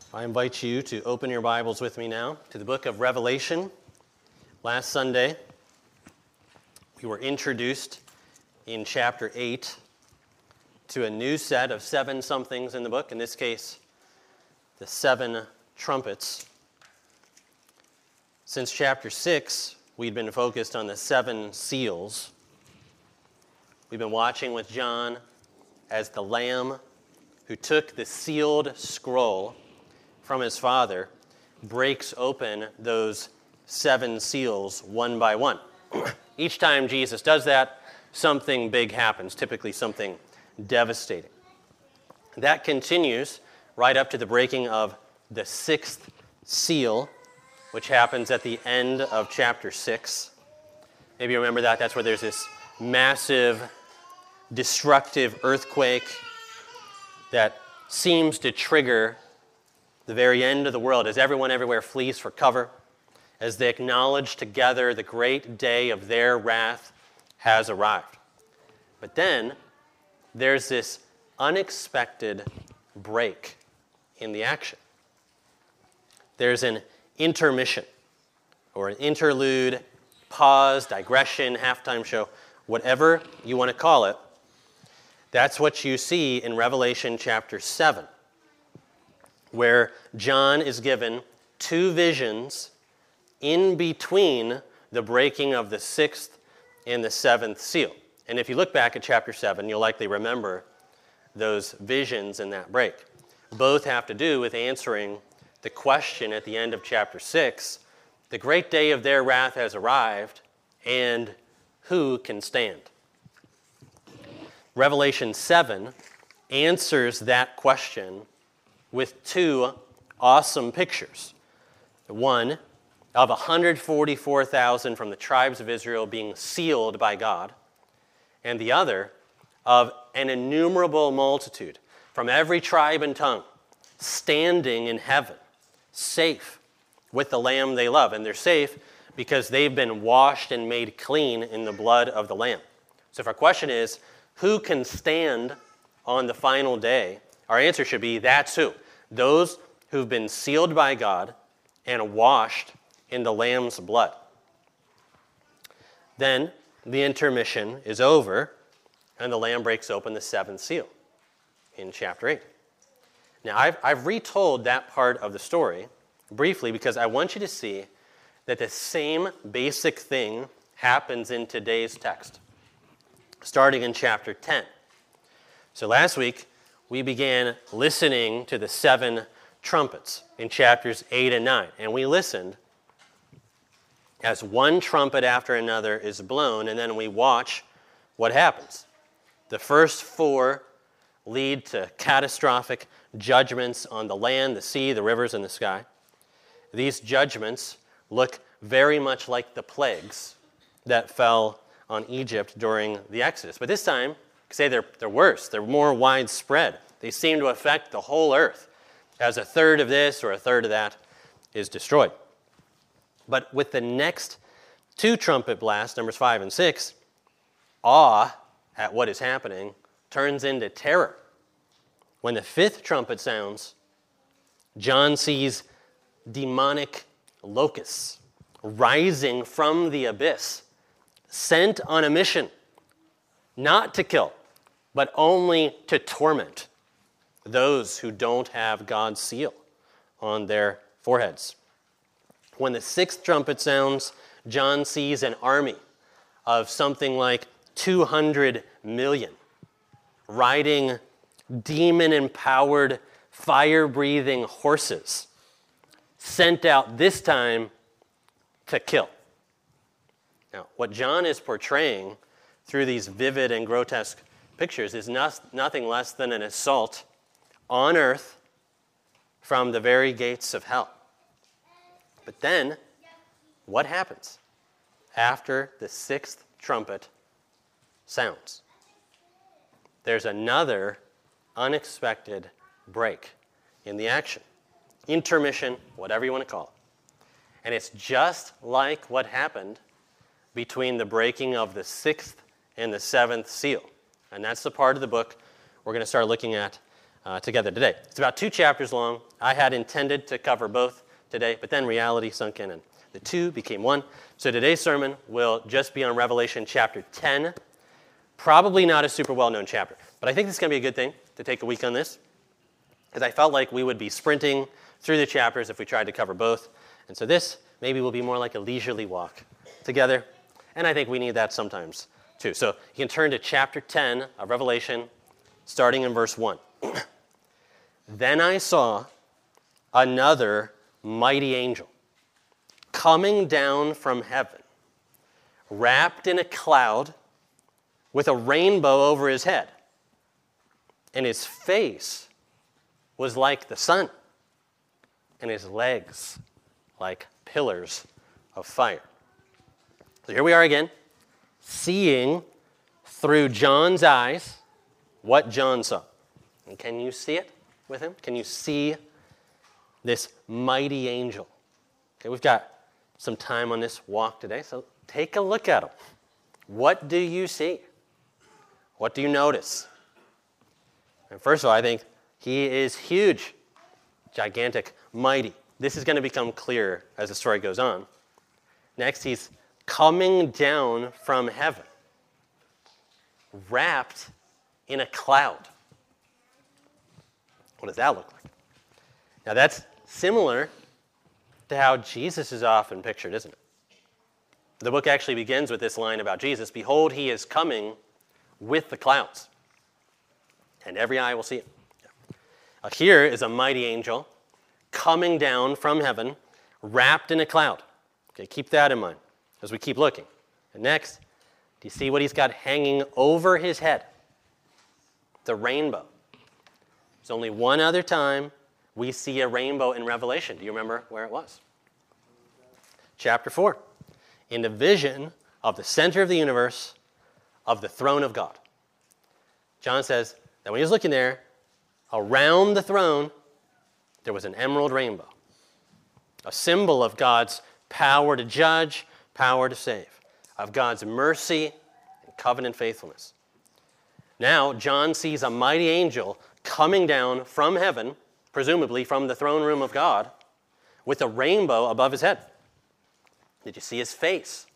I invite you to open your Bibles with me now to the book of Revelation. Last Sunday, we were introduced in chapter 8 to a new set of 7 somethings in the book, in this case, the 7 trumpets. Since chapter 6, we'd been focused on the 7 seals. We've been watching with John as the Lamb who took the sealed scroll from his Father breaks open those 7 seals one by one. Each time Jesus does that, something big happens, typically something devastating. That continues right up to the breaking of the 6th seal, which happens at the end of chapter 6. Maybe you remember that. That's where there's this massive, destructive earthquake that seems to trigger the very end of the world as everyone everywhere flees for cover, as they acknowledge together the great day of their wrath has arrived. But then there's this unexpected break in the action. There's an intermission, or an interlude, pause, digression, halftime show, whatever you want to call it. That's what you see in Revelation chapter 7, where John is given 2 visions in between the breaking of the 6th and the 7th seal. And if you look back at chapter 7, you'll likely remember those visions in that break. Both have to do with answering the question at the end of chapter 6, the great day of their wrath has arrived, and who can stand? Revelation 7 answers that question with 2 awesome pictures. One of 144,000 from the tribes of Israel being sealed by God, and the other of an innumerable multitude from every tribe and tongue standing in heaven, safe with the Lamb they love. And they're safe because they've been washed and made clean in the blood of the Lamb. So if our question is, who can stand on the final day? Our answer should be, that's who. Those who've been sealed by God and washed in the Lamb's blood. Then the intermission is over, and the Lamb breaks open the 7th seal in chapter 8. Now, I've retold that part of the story briefly because I want you to see that the same basic thing happens in today's text, starting in chapter 10. So last week, we began listening to the 7 trumpets in chapters 8 and 9. And we listened as one trumpet after another is blown, and then we watch what happens. The first 4 lead to catastrophic judgments on the land, the sea, the rivers, and the sky. These judgments look very much like the plagues that fell on Egypt during the Exodus. But this time, you could say they're worse. They're more widespread. They seem to affect the whole earth, as a third of this or a third of that is destroyed. But with the next 2 trumpet blasts, numbers 5 and 6, awe at what is happening turns into terror. When the 5th trumpet sounds, John sees demonic locusts rising from the abyss, sent on a mission, not to kill, but only to torment those who don't have God's seal on their foreheads. When the 6th trumpet sounds, John sees an army of something like 200 million riding demon-empowered, fire-breathing horses, sent out this time to kill. Now, what John is portraying through these vivid and grotesque pictures is nothing less than an assault on earth from the very gates of hell. But then, what happens after the 6th trumpet sounds? There's another unexpected break in the action. Intermission, whatever you want to call it. And it's just like what happened between the breaking of the 6th and the 7th seal. And that's the part of the book we're going to start looking at together today. It's about 2 chapters long. I had intended to cover both today, but then reality sunk in and the 2 became 1. So today's sermon will just be on Revelation chapter 10. Probably not a super well-known chapter, but I think this is going to be a good thing to take a week on this, because I felt like we would be sprinting through the chapters if we tried to cover both. And so this maybe will be more like a leisurely walk together, and I think we need that sometimes too. So you can turn to chapter 10 of Revelation, starting in verse 1. Then I saw another mighty angel coming down from heaven, wrapped in a cloud with a rainbow over his head, and his face was like the sun, and his legs like pillars of fire. So here we are again, seeing through John's eyes what John saw. And can you see it with him? Can you see this mighty angel? Okay, we've got some time on this walk today, so take a look at him. What do you see? What do you notice? And first of all, I think he is huge, gigantic, mighty. This is going to become clearer as the story goes on. Next, he's coming down from heaven, wrapped in a cloud. What does that look like? Now that's similar to how Jesus is often pictured, isn't it? The book actually begins with this line about Jesus: "Behold, he is coming with the clouds, and every eye will see him." Here is a mighty angel coming down from heaven, wrapped in a cloud. Okay, keep that in mind as we keep looking. And next, do you see what he's got hanging over his head? The rainbow. There's only one other time we see a rainbow in Revelation. Do you remember where it was? Chapter 4. In the vision of the center of the universe, of the throne of God. John says that when he was looking there, around the throne, there was an emerald rainbow, a symbol of God's power to judge, power to save, of God's mercy and covenant faithfulness. Now, John sees a mighty angel coming down from heaven, presumably from the throne room of God, with a rainbow above his head. Did you see his face?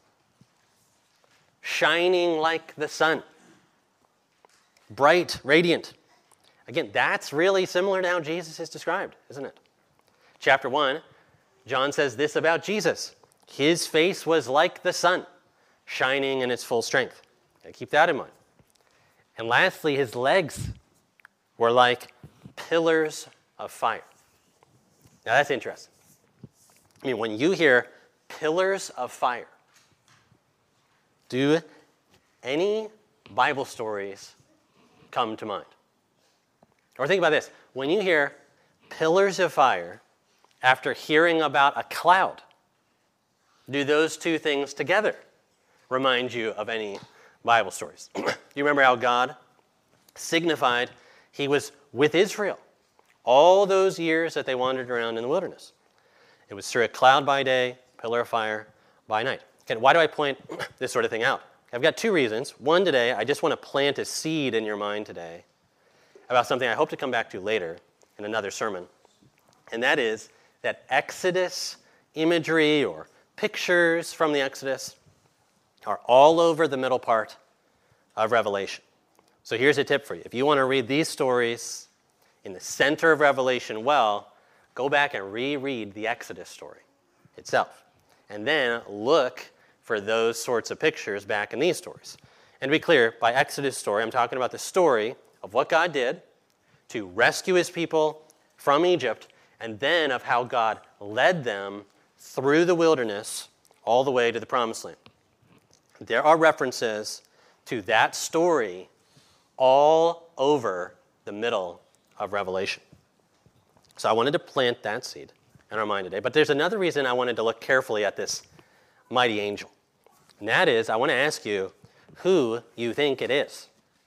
Shining like the sun. Bright, radiant. Again, that's really similar to how Jesus is described, isn't it? Chapter 1, John says this about Jesus: his face was like the sun, shining in its full strength. Okay, keep that in mind. And lastly, his legs were like pillars of fire. Now that's interesting. I mean, when you hear pillars of fire, do any Bible stories come to mind? Or think about this. When you hear pillars of fire after hearing about a cloud, do those two things together remind you of any Bible stories? You remember how God signified he was with Israel all those years that they wandered around in the wilderness. It was through a cloud by day, pillar of fire by night. Okay, why do I point this sort of thing out? I've got 2 reasons. One, today, I just want to plant a seed in your mind today about something I hope to come back to later in another sermon. And that is that Exodus imagery or pictures from the Exodus are all over the middle part of Revelation. So here's a tip for you. If you want to read these stories in the center of Revelation well, go back and reread the Exodus story itself. And then look for those sorts of pictures back in these stories. And to be clear, by Exodus story, I'm talking about the story of what God did to rescue his people from Egypt, and then of how God led them through the wilderness all the way to the Promised Land. There are references to that story all over the middle of Revelation. So I wanted to plant that seed in our mind today. But there's another reason I wanted to look carefully at this mighty angel. And that is, I want to ask you who you think it is.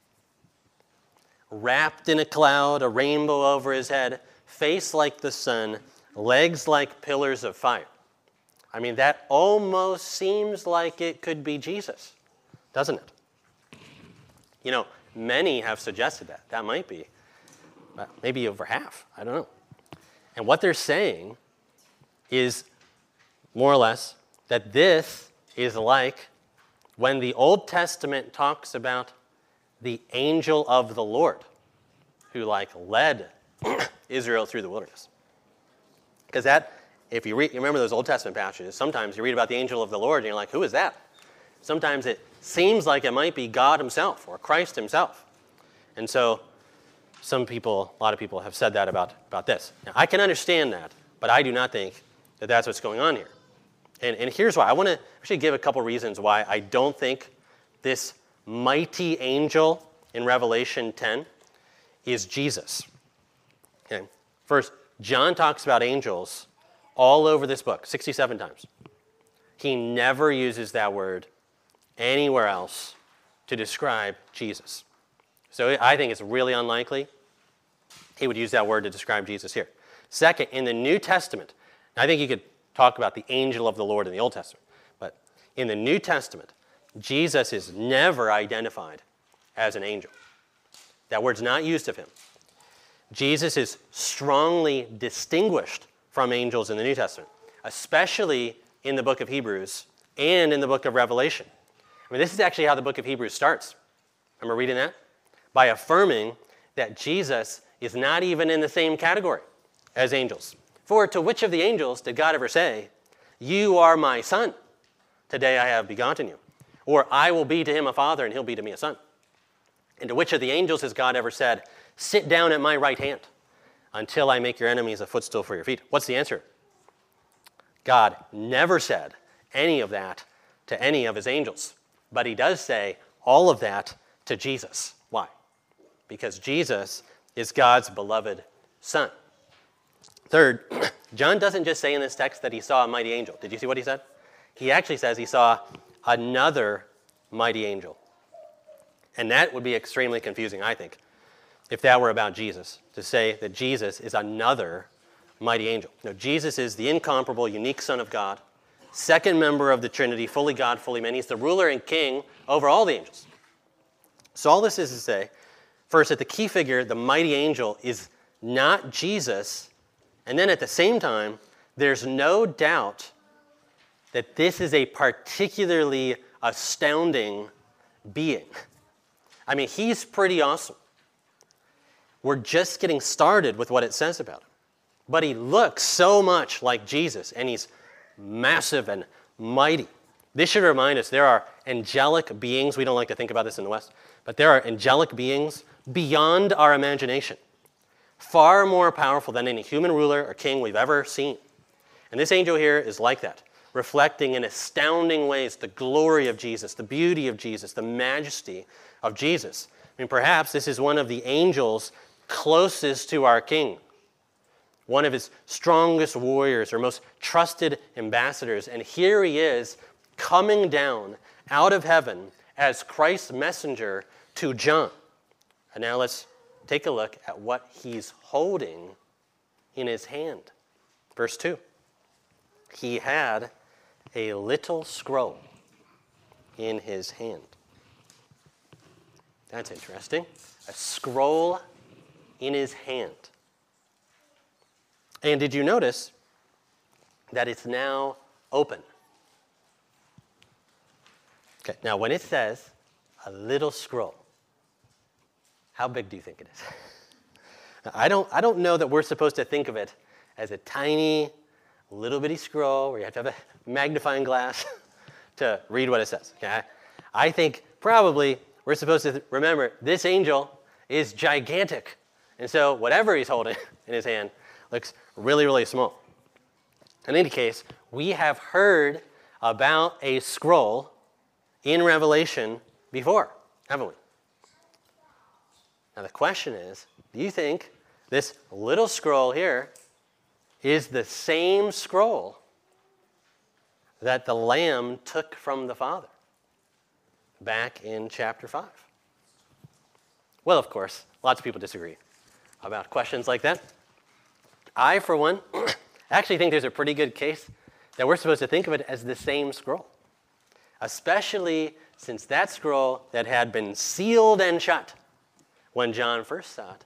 Wrapped in a cloud, a rainbow over his head, face like the sun, legs like pillars of fire. I mean, that almost seems like it could be Jesus, doesn't it? You know, many have suggested that might be maybe over half. I don't know. And what they're saying is more or less that this is like when the Old Testament talks about the angel of the Lord who led Israel through the wilderness. Because if you remember those Old Testament passages, sometimes you read about the angel of the Lord and you're like, who is that? Sometimes it seems like it might be God himself or Christ himself. And so a lot of people have said that about this. Now, I can understand that, but I do not think that that's what's going on here. And here's why. I want to actually give a couple reasons why I don't think this mighty angel in Revelation 10 is Jesus. Okay. First, John talks about angels all over this book, 67 times. He never uses that word anywhere else to describe Jesus. So I think it's really unlikely he would use that word to describe Jesus here. Second, in the New Testament, I think you could talk about the angel of the Lord in the Old Testament, but in the New Testament, Jesus is never identified as an angel. That word's not used of him. Jesus is strongly distinguished from angels in the New Testament, especially in the book of Hebrews and in the book of Revelation. I mean, this is actually how the book of Hebrews starts. Remember reading that? By affirming that Jesus is not even in the same category as angels. For to which of the angels did God ever say, "You are my son, today I have begotten you"? Or, "I will be to him a father, and he'll be to me a son"? And to which of the angels has God ever said, "Sit down at my right hand until I make your enemies a footstool for your feet"? What's the answer? God never said any of that to any of his angels. But he does say all of that to Jesus. Why? Because Jesus is God's beloved son. Third, John doesn't just say in this text that he saw a mighty angel. Did you see what he said? He actually says he saw another mighty angel. And that would be extremely confusing, I think, if that were about Jesus, to say that Jesus is another mighty angel. No, Jesus is the incomparable, unique Son of God, second member of the Trinity, fully God, fully man. He's the ruler and king over all the angels. So all this is to say, first, that the key figure, the mighty angel, is not Jesus. And then at the same time, there's no doubt that this is a particularly astounding being. I mean, he's pretty awesome. We're just getting started with what it says about him. But he looks so much like Jesus, and he's massive and mighty. This should remind us there are angelic beings. We don't like to think about this in the West, but there are angelic beings beyond our imagination, far more powerful than any human ruler or king we've ever seen. And this angel here is like that, reflecting in astounding ways the glory of Jesus, the beauty of Jesus, the majesty of Jesus. I mean, perhaps this is one of the angels closest to our king, one of his strongest warriors or most trusted ambassadors. And here he is coming down out of heaven as Christ's messenger to John. And now let's take a look at what he's holding in his hand. Verse 2. He had a little scroll in his hand. That's interesting. A scroll in his hand. And did you notice that it's now open? Okay, now when it says a little scroll, how big do you think it is? I don't know that we're supposed to think of it as a tiny, little bitty scroll where you have to have a magnifying glass to read what it says. Okay? I think probably we're supposed to remember this angel is gigantic. And so whatever he's holding in his hand looks really, really small. In any case, we have heard about a scroll in Revelation before, haven't we? Now the question is, do you think this little scroll here is the same scroll that the Lamb took from the Father back in chapter 5? Well, of course, lots of people disagree about questions like that. I, for one, actually think there's a pretty good case that we're supposed to think of it as the same scroll, especially since that scroll that had been sealed and shut when John first saw it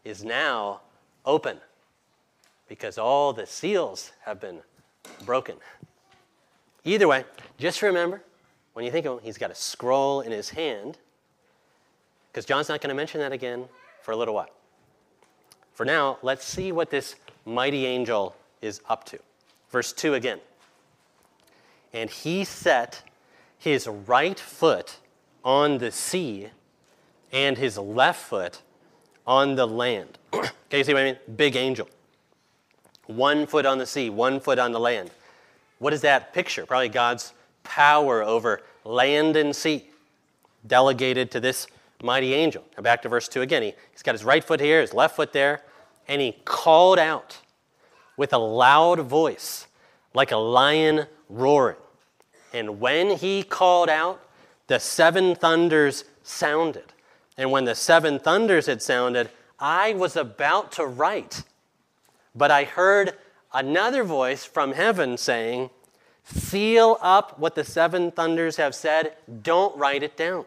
is now open because all the seals have been broken. Either way, just remember, when you think of him, he's got a scroll in his hand, because John's not going to mention that again for a little while. For now, let's see what this mighty angel is up to. Verse 2 again. And he set his right foot on the sea and his left foot on the land. Okay, you see what I mean? Big angel. 1 foot on the sea, 1 foot on the land. What does that picture? Probably God's power over land and sea, delegated to this mighty angel. Now back to verse 2 again. He's got his right foot here, his left foot there, and he called out with a loud voice, like a lion roaring. And when he called out, the 7 thunders sounded. And when the 7 thunders had sounded, I was about to write. But I heard another voice from heaven saying, seal up what the 7 thunders have said. Don't write it down.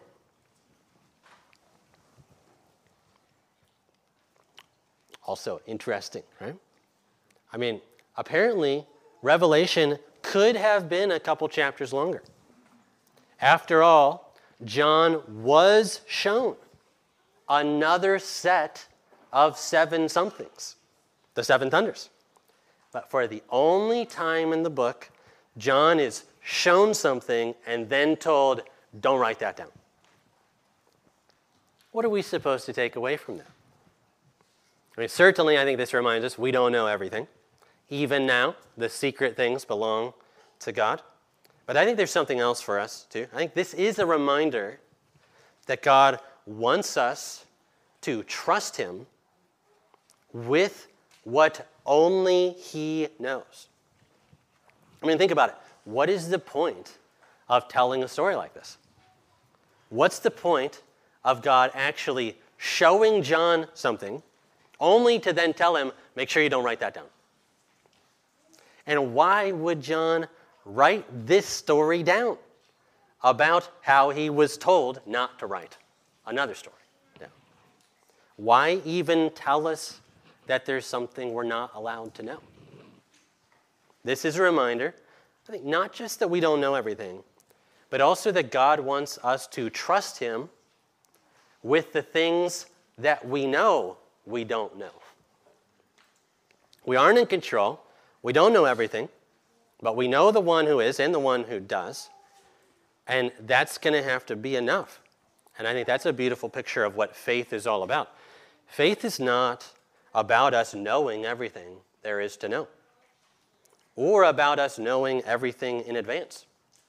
Also interesting, right? I mean, apparently, Revelation could have been a couple chapters longer. After all, John was shown another set of 7 somethings, the 7 thunders. But for the only time in the book, John is shown something and then told, don't write that down. What are we supposed to take away from that? I mean, certainly, I think this reminds us we don't know everything. Even now, the secret things belong to God. But I think there's something else for us, too. I think this is a reminder that God wants us to trust him with what only he knows. I mean, think about it. What is the point of telling a story like this? What's the point of God actually showing John something only to then tell him, make sure you don't write that down? And why would John write this story down about how he was told not to write another story down? Why even tell us that there's something we're not allowed to know? This is a reminder, I think, not just that we don't know everything, but also that God wants us to trust him with the things that we know we don't know. We aren't in control. We don't know everything, but we know the one who is and the one who does, and that's going to have to be enough. And I think that's a beautiful picture of what faith is all about. Faith is not about us knowing everything there is to know, or about us knowing everything in advance.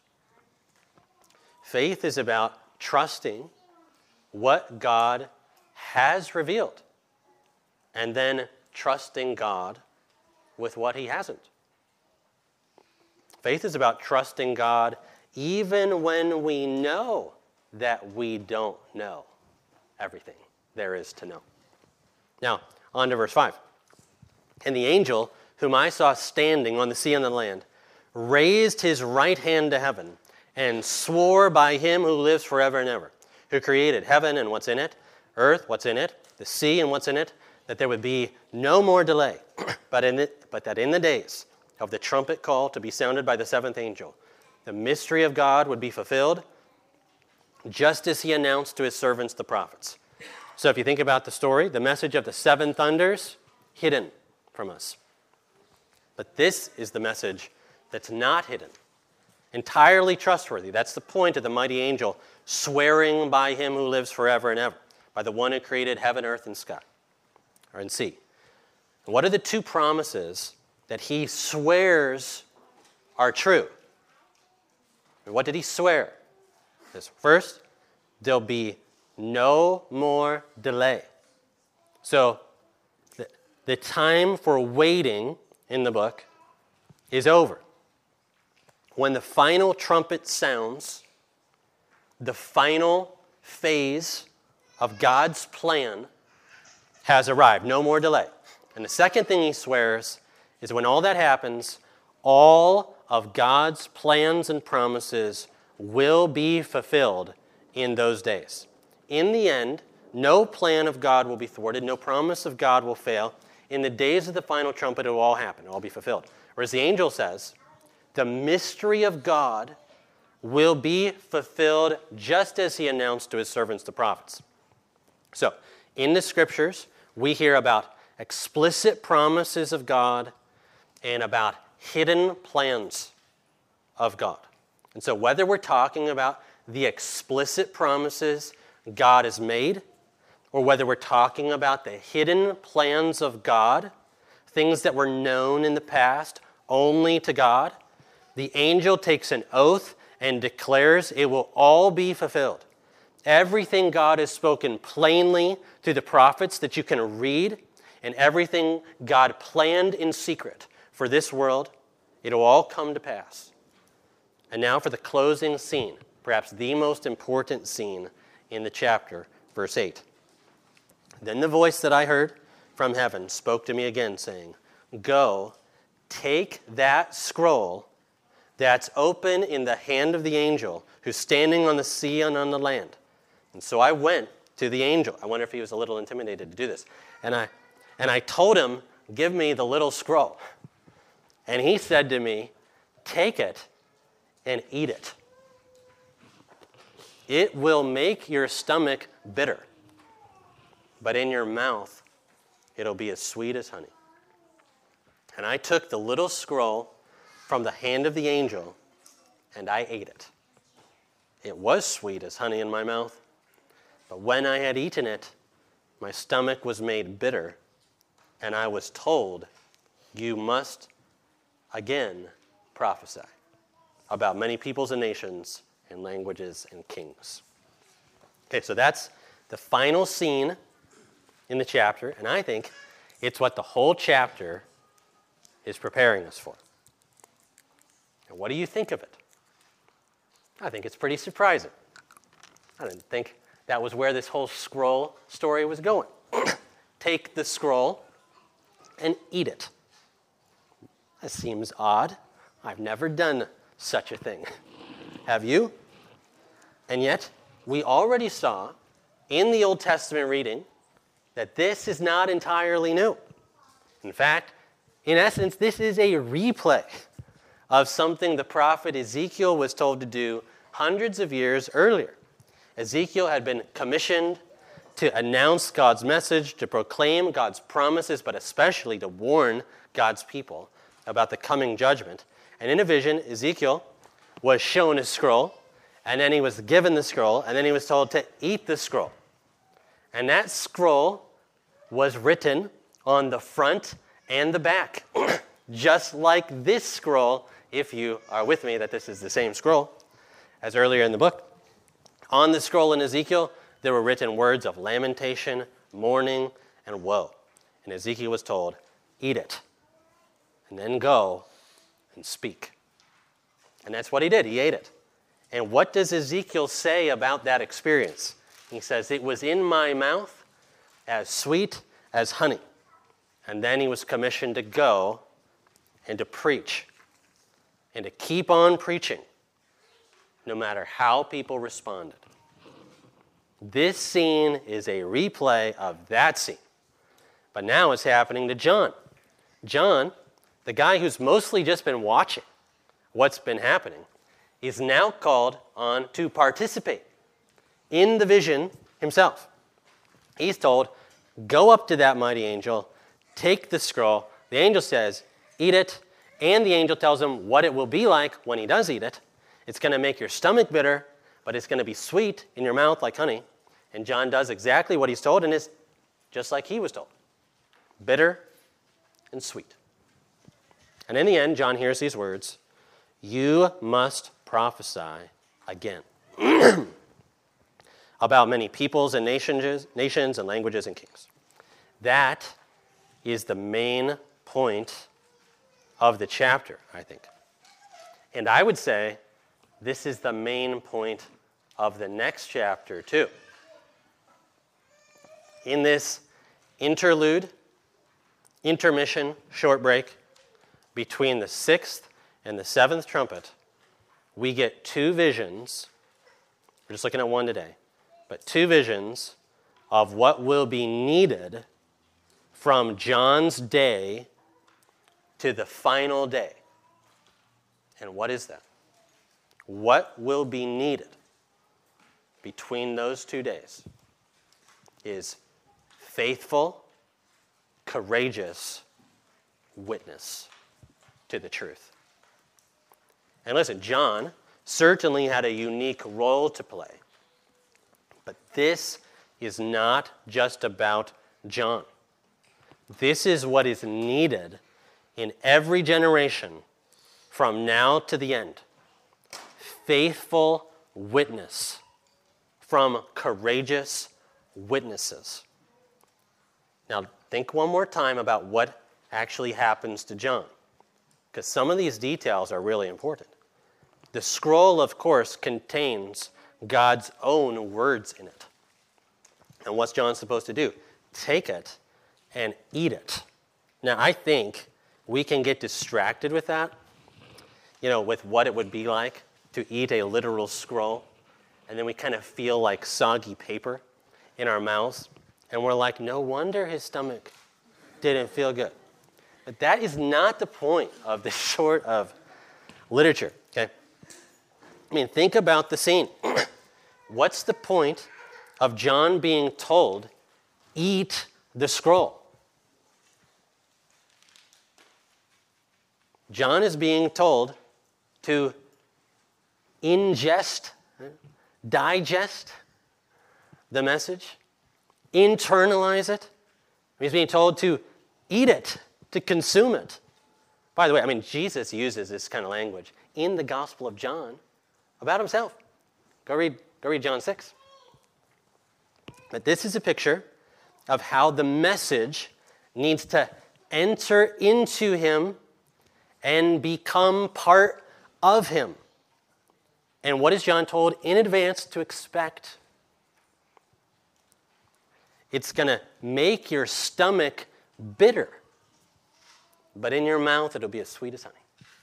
Faith is about trusting what God has revealed, and then trusting God with what he hasn't. Faith is about trusting God even when we know that we don't know everything there is to know. Now, on to verse 5. And the angel whom I saw standing on the sea and the land raised his right hand to heaven and swore by him who lives forever and ever, who created heaven and what's in it, earth, what's in it, the sea and what's in it, that there would be no more delay, but that in the days of the trumpet call to be sounded by the 7th angel, the mystery of God would be fulfilled, just as he announced to his servants the prophets. So if you think about the story, the message of the 7 thunders, hidden from us. But this is the message that's not hidden, entirely trustworthy. That's the point of the mighty angel swearing by him who lives forever and ever, by the one who created heaven, earth, and sky, or in sea. And what are the 2 promises that he swears are true? And what did he swear? First, there'll be no more delay. So the time for waiting in the book is over. When the final trumpet sounds, the final phase of God's plan has arrived. No more delay. And the second thing he swears is when all that happens, all of God's plans and promises will be fulfilled in those days. In the end, No plan of God will be thwarted. No promise of God will fail. In the days of the final trumpet, it will all happen. It will all be fulfilled. Whereas the angel says, the mystery of God will be fulfilled just as he announced to his servants, the prophets. So, in the scriptures, we hear about explicit promises of God and about hidden plans of God. And so whether we're talking about the explicit promises God has made, or whether we're talking about the hidden plans of God, things that were known in the past only to God, the angel takes an oath and declares it will all be fulfilled. Everything God has spoken plainly through the prophets that you can read, and everything God planned in secret for this world, it will all come to pass. And now for the closing scene, perhaps the most important scene in the chapter, verse 8. Then the voice that I heard from heaven spoke to me again, saying, Go, take that scroll that's open in the hand of the angel who's standing on the sea and on the land. And so I went to the angel. I wonder if he was a little intimidated to do this. And I told him, give me the little scroll. And he said to me, take it and eat it. It will make your stomach bitter, but in your mouth, it'll be as sweet as honey. And I took the little scroll from the hand of the angel, and I ate it. It was sweet as honey in my mouth, but when I had eaten it, my stomach was made bitter, and I was told, you must again prophesy about many peoples and nations and languages and kings. Okay, so that's the final scene in the chapter, and I think it's what the whole chapter is preparing us for. And what do you think of it? I think it's pretty surprising. I didn't think that was where this whole scroll story was going. Take the scroll and eat it. That seems odd. I've never done such a thing. Have you? And yet, we already saw in the Old Testament reading that this is not entirely new. In fact, in essence, this is a replay of something the prophet Ezekiel was told to do hundreds of years earlier. Ezekiel had been commissioned to announce God's message, to proclaim God's promises, but especially to warn God's people about the coming judgment. And in a vision, Ezekiel was shown a scroll, and then he was given the scroll, and then he was told to eat the scroll. And that scroll was written on the front and the back, just like this scroll, if you are with me that this is the same scroll as earlier in the book. On the scroll in Ezekiel, there were written words of lamentation, mourning, and woe. And Ezekiel was told, eat it, and then go and speak. And that's what he did. He ate it. And what does Ezekiel say about that experience? He says, it was in my mouth as sweet as honey. And then he was commissioned to go and to preach and to keep on preaching no matter how people responded. This scene is a replay of that scene. But now it's happening to John. John, the guy who's mostly just been watching what's been happening, is now called on to participate in the vision himself. He's told, go up to that mighty angel, take the scroll. The angel says, eat it. And the angel tells him what it will be like when he does eat it. It's going to make your stomach bitter, but it's going to be sweet in your mouth like honey. And John does exactly what he's told, and it's just like he was told. Bitter and sweet. And in the end, John hears these words, you must prophesy again about many peoples and nations and languages and kings. That is the main point of the chapter, I think. And I would say this is the main point of the next chapter, too. In this interlude, intermission, short break, between the sixth and the seventh trumpet, we get two visions. We're just looking at one today, but two visions of what will be needed from John's day to the final day. And what is that? What will be needed between those 2 days is faithful, courageous witness to the truth. And listen, John certainly had a unique role to play. But this is not just about John. This is what is needed in every generation from now to the end. Faithful witness from courageous witnesses. Now, think one more time about what actually happens to John, because some of these details are really important. The scroll, of course, contains God's own words in it. And what's John supposed to do? Take it and eat it. Now, I think we can get distracted with that, with what it would be like to eat a literal scroll, and then we kind of feel like soggy paper in our mouths, and we're like, no wonder his stomach didn't feel good. But that is not the point of this sort of literature, okay? I mean, think about the scene. What's the point of John being told, eat the scroll? John is being told to ingest, digest the message, internalize it. He's being told to eat it, to consume it. By the way, Jesus uses this kind of language in the Gospel of John about himself. Go read John 6. But this is a picture of how the message needs to enter into him and become part of him. And what is John told in advance to expect? It's going to make your stomach bitter, but in your mouth it'll be as sweet as honey.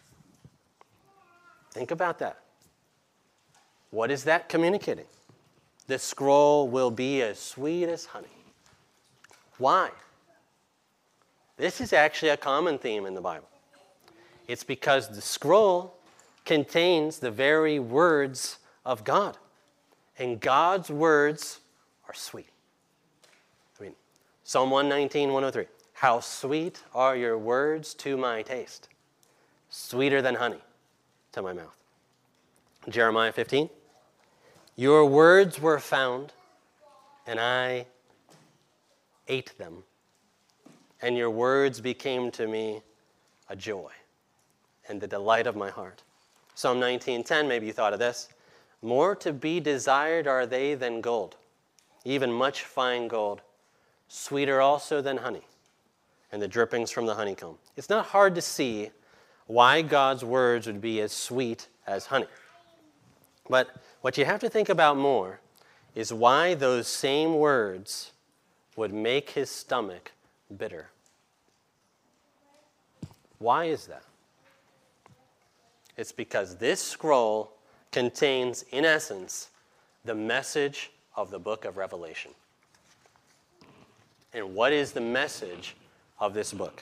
Think about that. What is that communicating? The scroll will be as sweet as honey. Why? This is actually a common theme in the Bible. It's because the scroll contains the very words of God. And God's words are sweet. Psalm 119, 103. How sweet are your words to my taste, sweeter than honey to my mouth. Jeremiah 15. Your words were found, and I ate them, and your words became to me a joy and the delight of my heart. Psalm 19:10, maybe you thought of this. More to be desired are they than gold, even much fine gold, sweeter also than honey, and the drippings from the honeycomb. It's not hard to see why God's words would be as sweet as honey. But what you have to think about more is why those same words would make his stomach bitter. Why is that? It's because this scroll contains, in essence, the message of the book of Revelation. And what is the message of this book?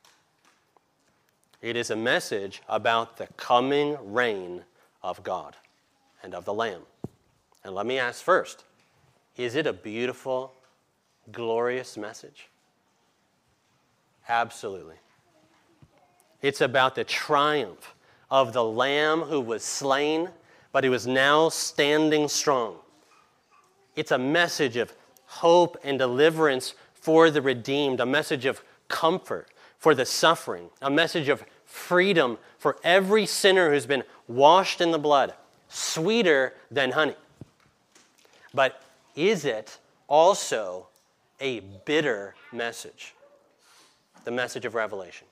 It is a message about the coming reign of God and of the Lamb. And let me ask first, is it a beautiful, glorious message? Absolutely. It's about the triumph of the Lamb who was slain, but who is now standing strong. It's a message of hope and deliverance for the redeemed, a message of comfort for the suffering, a message of freedom for every sinner who's been washed in the blood, sweeter than honey. But is it also a bitter message? The message of Revelation.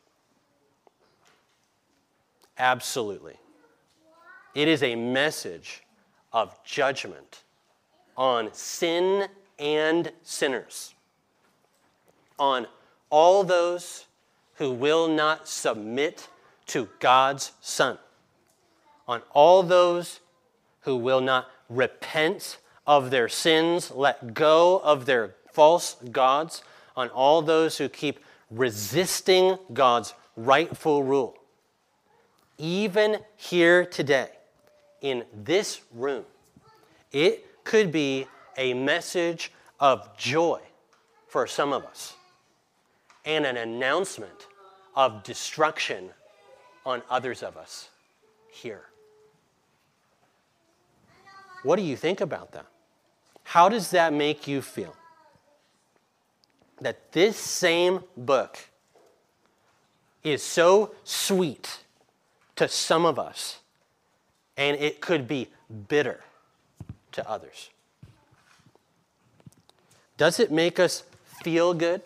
Absolutely. It is a message of judgment on sin and sinners, on all those who will not submit to God's Son, on all those who will not repent of their sins, let go of their false gods, on all those who keep resisting God's rightful rule. Even here today, in this room, it could be a message of joy for some of us and an announcement of destruction on others of us here. What do you think about that? How does that make you feel? That this same book is so sweet to some of us, and it could be bitter to others. Does it make us feel good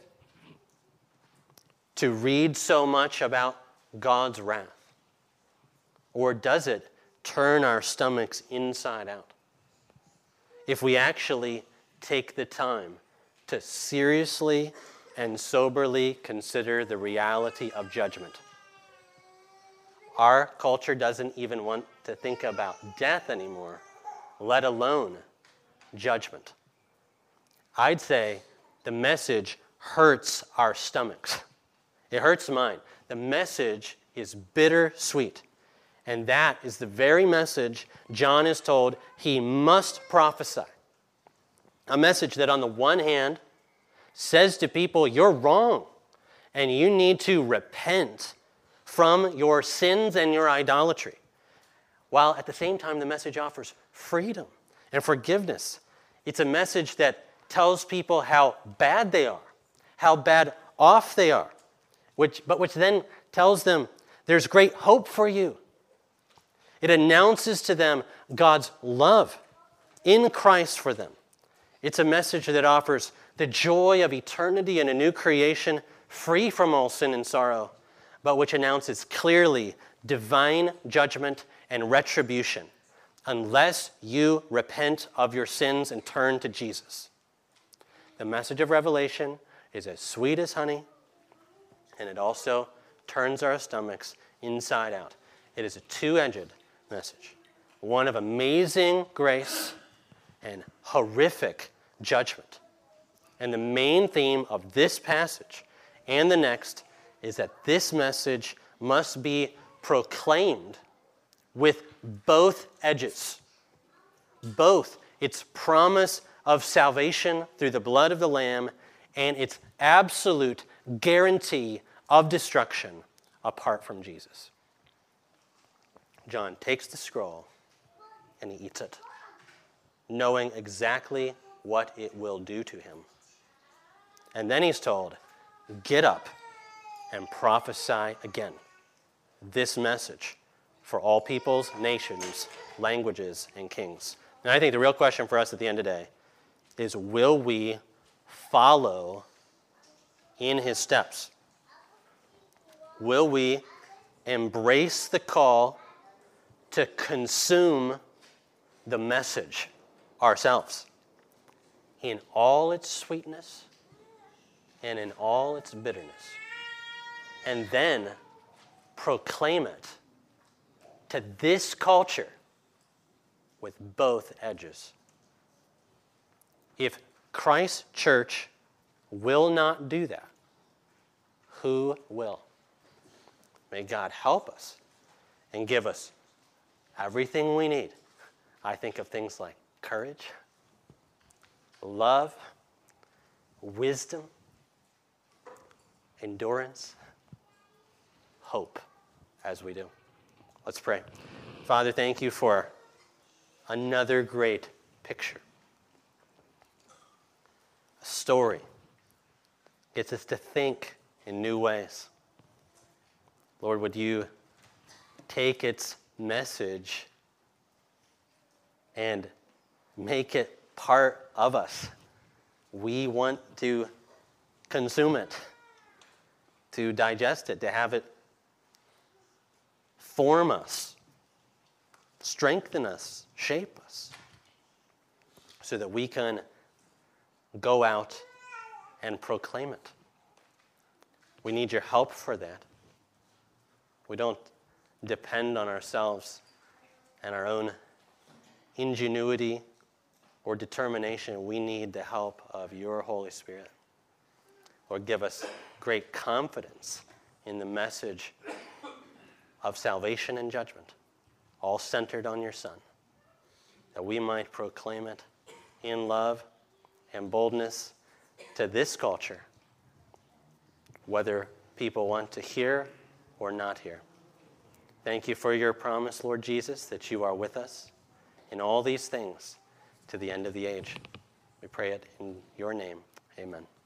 to read so much about God's wrath? Or does it turn our stomachs inside out? If we actually take the time to seriously and soberly consider the reality of judgment. Our culture doesn't even want to think about death anymore, let alone judgment. I'd say the message hurts our stomachs. It hurts mine. The message is bittersweet. And that is the very message John is told he must prophesy. A message that on the one hand says to people, you're wrong, and you need to repent from your sins and your idolatry. While at the same time, the message offers freedom and forgiveness. It's a message that tells people how bad they are, how bad off they are, which then tells them there's great hope for you. It announces to them God's love in Christ for them. It's a message that offers the joy of eternity and a new creation free from all sin and sorrow, but which announces clearly divine judgment and retribution unless you repent of your sins and turn to Jesus. The message of Revelation is as sweet as honey, and it also turns our stomachs inside out. It is a two-edged message, one of amazing grace and horrific judgment. And the main theme of this passage and the next is that this message must be proclaimed with both edges. Both its promise of salvation through the blood of the Lamb and its absolute guarantee of destruction apart from Jesus. John takes the scroll and he eats it, knowing exactly what it will do to him. And then he's told, get up and prophesy again. This message for all peoples, nations, languages, and kings. And I think the real question for us at the end of the day is, will we follow in his steps? Will we embrace the call to consume the message ourselves in all its sweetness and in all its bitterness, and then proclaim it to this culture with both edges? If Christ's church will not do that, who will? May God help us and give us everything we need. I think of things like courage, love, wisdom, endurance, hope as we do. Let's pray. Father, thank you for another great picture. A story gets us to think in new ways. Lord, would you take its message and make it part of us? We want to consume it, to digest it, to have it form us, strengthen us, shape us, so that we can go out and proclaim it. We need your help for that. We don't depend on ourselves and our own ingenuity or determination, we need the help of your Holy Spirit. Lord, give us great confidence in the message of salvation and judgment, all centered on your Son, that we might proclaim it in love and boldness to this culture, whether people want to hear or not hear. Thank you for your promise, Lord Jesus, that you are with us in all these things to the end of the age. We pray it in your name. Amen.